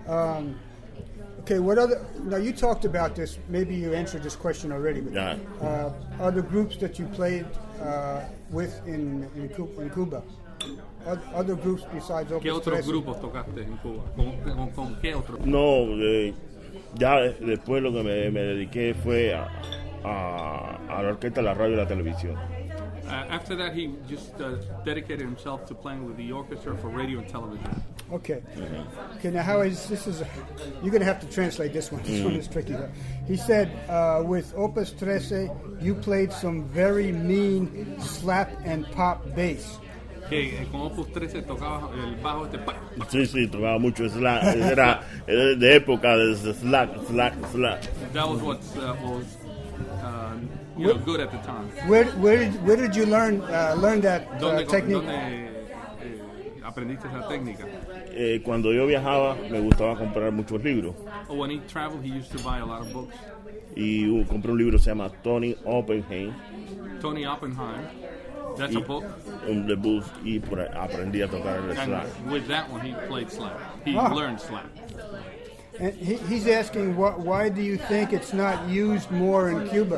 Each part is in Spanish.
Okay, what other? Now you talked about this. Maybe you answered this question already. But, other groups that you played with in Cuba? Other groups besides Opus 13? ¿Qué otros grupos tocaste en Cuba? ¿Con qué otros? No, ya después lo que me dediqué fue a la orquesta, la radio y la televisión. After that, he just dedicated himself to playing with the orchestra for radio and television. Okay. Okay. Now, how is this? You're going to have to translate this one. This one is tricky. He said, with Opus 13, you played some very mean slap and pop bass. Que con Opus 13 tocaba el bajo Sí, tocaba mucho slap. Era de época de slap. That was what was good at the time. Where did you learn that technique? ¿Dónde aprendiste esa técnica? Cuando yo viajaba me gustaba comprar muchos libros. When he traveled, he used to buy a lot of books. Y compré un libro que se llama Tony Oppenheim. Tony Oppenheim. That's a book. The book, y aprendí a tocar el slap. With that one, he played slap. He learned slap. And he's asking, why do you think it's not used more in Cuba?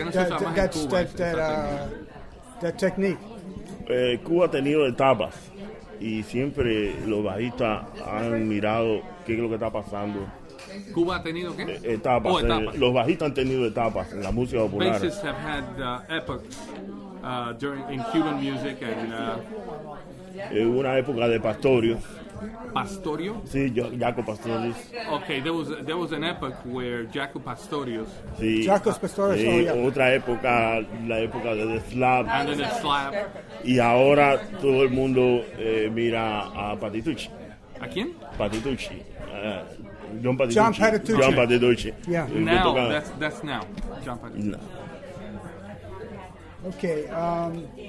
That technique. Cuba ha tenido etapas y siempre los bajistas han mirado qué es lo que está pasando. ¿Cuba ha tenido qué? Etapas. Los bajistas han tenido etapas en la música popular. Bassists have had epochs in Cuban music and. Una época de Pastorio. Pastorio? Sí, Jaco Pastorius. Okay, there was an epoch where Jaco Pastorius. Sí. Jaco Pastorius. Otra época, la época de The Slap. And then the Slap. Y ahora todo el mundo mira a Patitucci. ¿A quién? Patitucci. John Patitucci. Yeah. Now, that's now. John Patitucci. No. Okay.